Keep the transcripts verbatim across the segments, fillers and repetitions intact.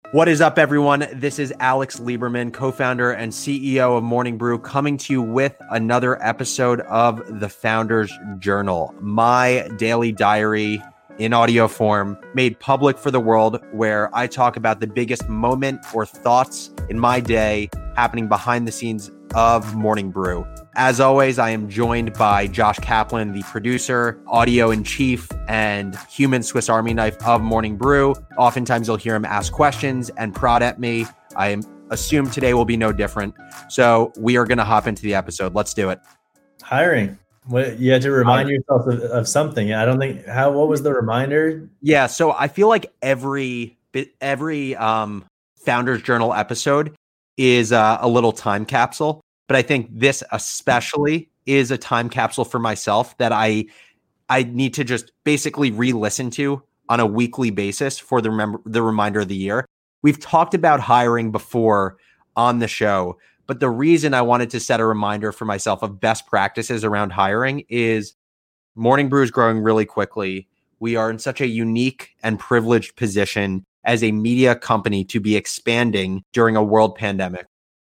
What is up, everyone? This is Alex Lieberman, co-founder and C E O of Morning Brew, coming to you with another episode of the Founders Journal, my daily diary in audio form, made public for the world, where I talk about the biggest moment or thoughts in my day happening behind the scenes of Morning Brew. As always, I am joined by Josh Kaplan, the producer, audio in chief, and human Swiss Army knife of Morning Brew. Oftentimes you'll hear him ask questions and prod at me. I assume today will be no different. So we are going to hop into the episode. Let's do it. Hiring. What, you had to remind Hiring. yourself of, of something. I don't think how. What was the reminder? Yeah. So I feel like every every um, Founders Journal episode is uh, a little time capsule. But I think this especially is a time capsule for myself that I I need to just basically re-listen to on a weekly basis for the remember the reminder of the year. We've talked about hiring before on the show, but the reason I wanted to set a reminder for myself of best practices around hiring is Morning Brew is growing really quickly. We are in such a unique and privileged position as a media company to be expanding during a world pandemic.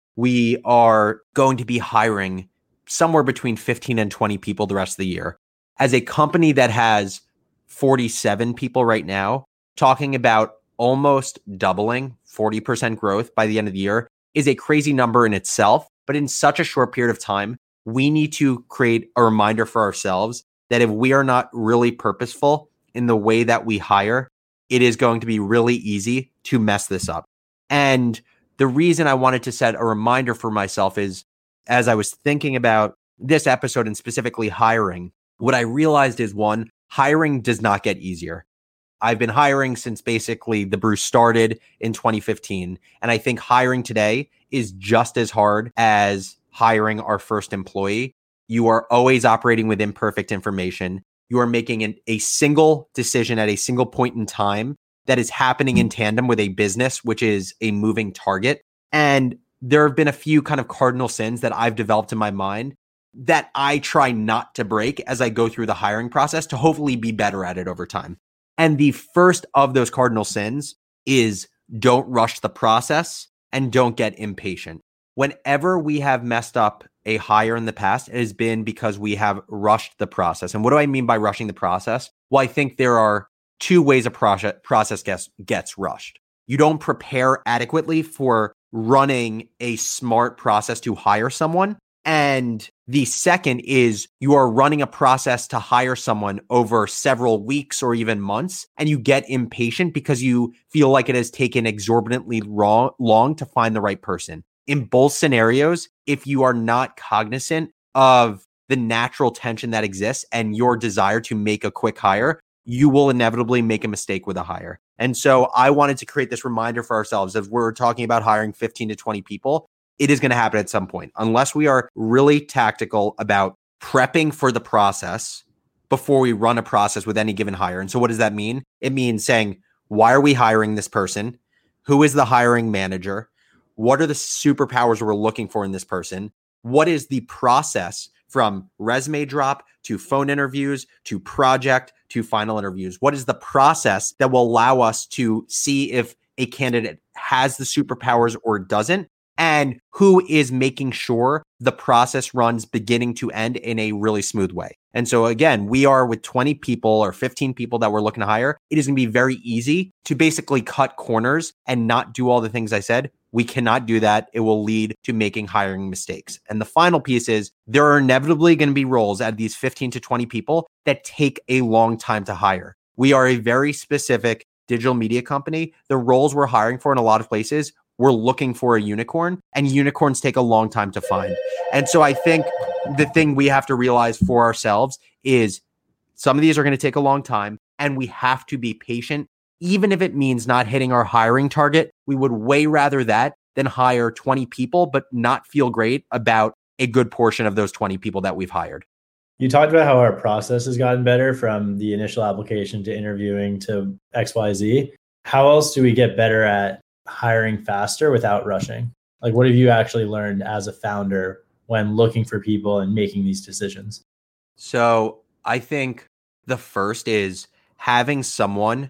We are going to be hiring somewhere between fifteen and twenty people the rest of the year. As a company that has forty-seven people right now, talking about almost doubling, forty percent growth by the end of the year is a crazy number in itself. But in such a short period of time, we need to create a reminder for ourselves that if we are not really purposeful in the way that we hire, it is going to be really easy to mess this up. And the reason I wanted to set a reminder for myself is, as I was thinking about this episode and specifically hiring, what I realized is, one, hiring does not get easier. I've been hiring since basically the brew started in twenty fifteen. And I think hiring today is just as hard as hiring our first employee. You are always operating with imperfect information. You are making an, a single decision at a single point in time that is happening in tandem with a business, which is a moving target. And there have been a few kind of cardinal sins that I've developed in my mind that I try not to break as I go through the hiring process to hopefully be better at it over time. And the first of those cardinal sins is don't rush the process and don't get impatient. Whenever we have messed up a hire in the past, it has been because we have rushed the process. And what do I mean by rushing the process? Well, I think there are two ways a process process gets, gets rushed. You don't prepare adequately for running a smart process to hire someone. And the second is you are running a process to hire someone over several weeks or even months, and you get impatient because you feel like it has taken exorbitantly long, long to find the right person. In both scenarios, if you are not cognizant of the natural tension that exists and your desire to make a quick hire, you will inevitably make a mistake with a hire. And so I wanted to create this reminder for ourselves as we're talking about hiring fifteen to twenty people. It is going to happen at some point, unless we are really tactical about prepping for the process before we run a process with any given hire. And so what does that mean? It means saying, why are we hiring this person? Who is the hiring manager? What are the superpowers we're looking for in this person? What is the process from resume drop to phone interviews to project to final interviews? What is the process that will allow us to see if a candidate has the superpowers or doesn't? And who is making sure the process runs beginning to end in a really smooth way? And so again, we are with twenty people or fifteen people that we're looking to hire. It is going to be very easy to basically cut corners and not do all the things I said. We cannot do that. It will lead to making hiring mistakes. And the final piece is there are inevitably going to be roles at these fifteen to twenty people that take a long time to hire. We are a very specific digital media company. The roles we're hiring for in a lot of places, we're looking for a unicorn, and unicorns take a long time to find. And so I think the thing we have to realize for ourselves is some of these are going to take a long time, and we have to be patient. Even if it means not hitting our hiring target, we would way rather that than hire twenty people, but not feel great about a good portion of those twenty people that we've hired. You talked about how our process has gotten better from the initial application to interviewing to X Y Z. How else do we get better at hiring faster without rushing? Like, what have you actually learned as a founder when looking for people and making these decisions? So I think the first is having someone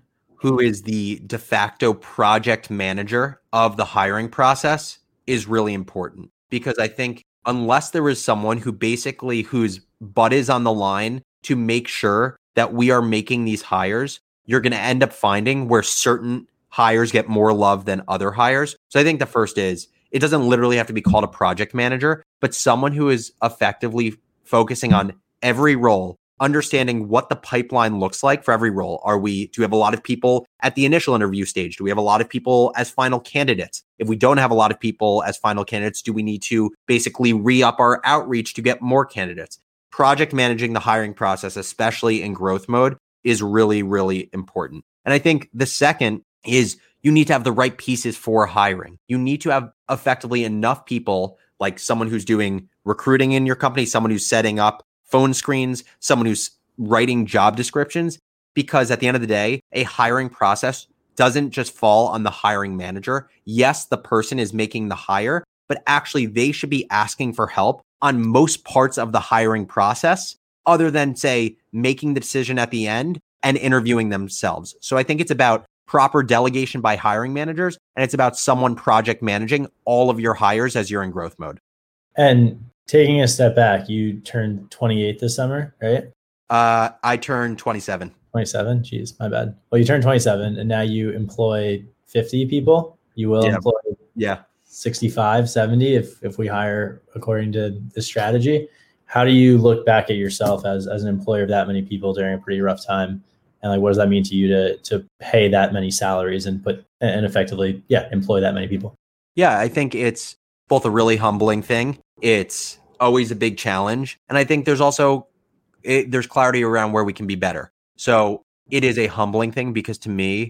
who is the de facto project manager of the hiring process is really important, because I think unless there is someone who basically whose butt is on the line to make sure that we are making these hires, you're going to end up finding where certain hires get more love than other hires. So I think the first is, it doesn't literally have to be called a project manager, but someone who is effectively focusing on every role, understanding what the pipeline looks like for every role. Are we, do we have a lot of people at the initial interview stage? Do we have a lot of people as final candidates? If we don't have a lot of people as final candidates, do we need to basically re-up our outreach to get more candidates? Project managing the hiring process, especially in growth mode, is really, really important. And I think the second is you need to have the right pieces for hiring. You need to have effectively enough people, like someone who's doing recruiting in your company, someone who's setting up phone screens, someone who's writing job descriptions, because at the end of the day, a hiring process doesn't just fall on the hiring manager. Yes, the person is making the hire, but actually they should be asking for help on most parts of the hiring process, other than, say, making the decision at the end and interviewing themselves. So I think it's about proper delegation by hiring managers, and it's about someone project managing all of your hires as you're in growth mode. And taking a step back, you turned twenty-eight this summer, right? Uh, I turned twenty-seven. twenty-seven? Jeez, my bad. Well, you turned twenty-seven and now you employ fifty people. You will Yeah. employ Yeah. sixty-five, seventy if if we hire according to the strategy. How do you look back at yourself as, as an employer of that many people during a pretty rough time? And like, what does that mean to you to to pay that many salaries and put and effectively, yeah, employ that many people? Yeah, I think it's both a really humbling thing. It's always a big challenge. And I think there's also, it, there's clarity around where we can be better. So it is a humbling thing, because to me,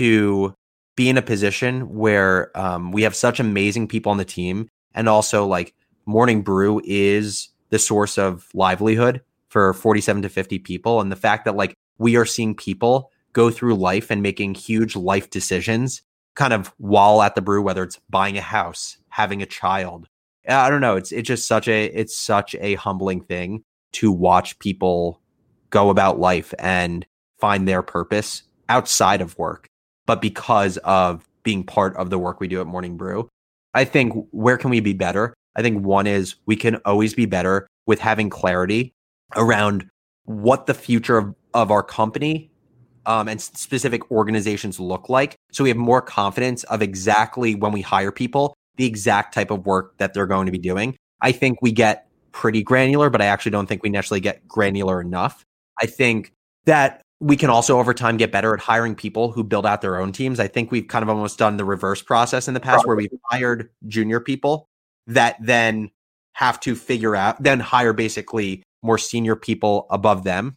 to be in a position where um, we have such amazing people on the team, and also like Morning Brew is the source of livelihood for forty-seven to fifty people. And the fact that like we are seeing people go through life and making huge life decisions kind of while at the brew, whether it's buying a house, having a child. I don't know. It's it's just such a it's such a humbling thing to watch people go about life and find their purpose outside of work, but because of being part of the work we do at Morning Brew. I think, where can we be better? I think one is we can always be better with having clarity around what the future of, of our company um, and specific organizations look like. So we have more confidence of exactly, when we hire people, the exact type of work that they're going to be doing. I think we get pretty granular, but I actually don't think we necessarily get granular enough. I think that we can also over time get better at hiring people who build out their own teams. I think we've kind of almost done the reverse process in the past, where we've hired junior people that then have to figure out, then hire basically more senior people above them.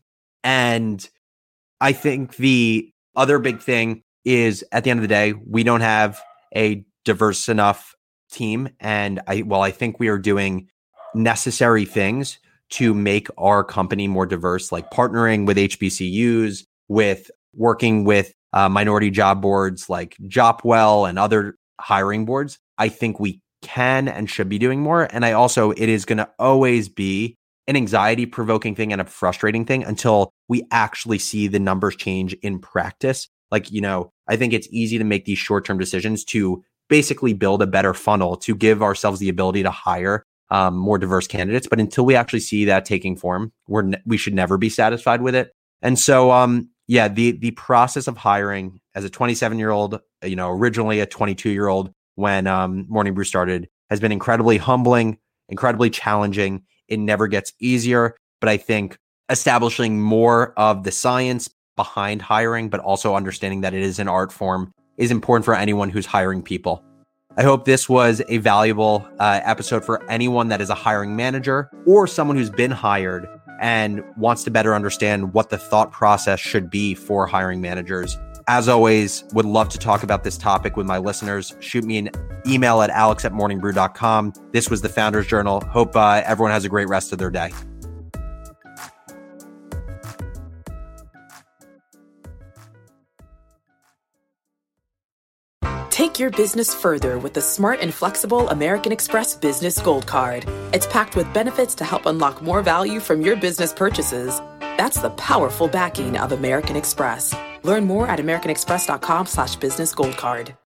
And I think the other big thing is, at the end of the day, we don't have a diverse enough team. And I, well, I think we are doing necessary things to make our company more diverse, like partnering with H B C Us, with working with uh, minority job boards like Jopwell and other hiring boards. I think we can and should be doing more. And I also, it is going to always be an anxiety provoking thing and a frustrating thing until we actually see the numbers change in practice. Like, you know, I think it's easy to make these short-term decisions to basically build a better funnel to give ourselves the ability to hire um, more diverse candidates. But until we actually see that taking form, we're ne- we should never be satisfied with it. And so, um, yeah, the the process of hiring as a twenty-seven-year-old, you know, originally a twenty-two-year-old when um, Morning Brew started, has been incredibly humbling, incredibly challenging. It never gets easier, but I think establishing more of the science behind hiring, but also understanding that it is an art form, is important for anyone who's hiring people. I hope this was a valuable uh, episode for anyone that is a hiring manager or someone who's been hired and wants to better understand what the thought process should be for hiring managers. As always, would love to talk about this topic with my listeners. Shoot me an email at alex at morning brew dot com. This was the Founders Journal. Hope uh, everyone has a great rest of their day. Take your business further with the smart and flexible American Express Business Gold Card. It's packed with benefits to help unlock more value from your business purchases. That's the powerful backing of American Express. Learn more at americanexpress.com slash business gold card.